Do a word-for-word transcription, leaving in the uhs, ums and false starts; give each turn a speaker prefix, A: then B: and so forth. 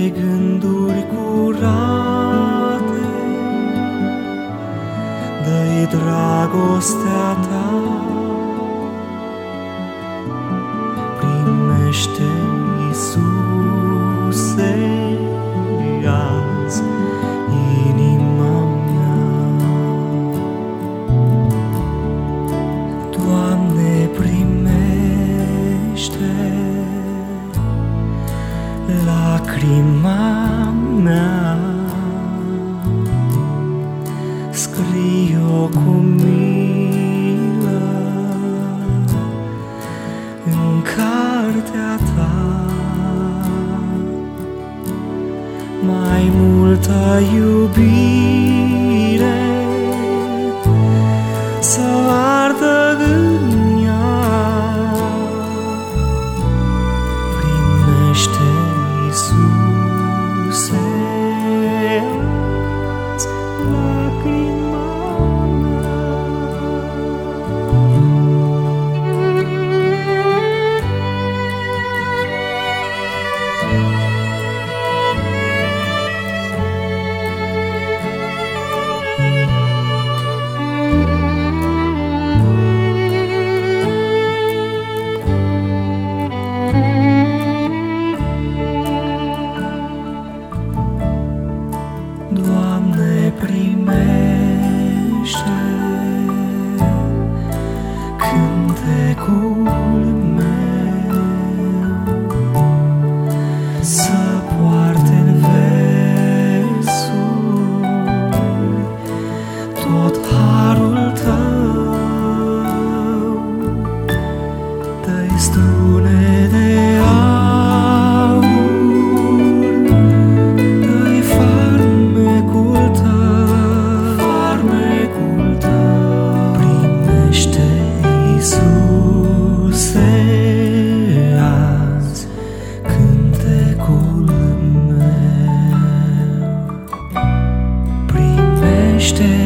A: gânduri curate, dă-i dragostea ta. Primește, Iisuse, azi inima mea. Doamne, primește lacrima mea, scrie-o cu milă în cartea ta. Mai multă iubire să ardă în ea. Primește, Iisuse, azi lacrima mea. Doamne, primește cântecul meu, să poarte-n versuri tot harul tău. Dă-i strune de aur, dă-i farmecul tău, farmecul tău. Primește, Iisuse, azi cântecul meu. Primește,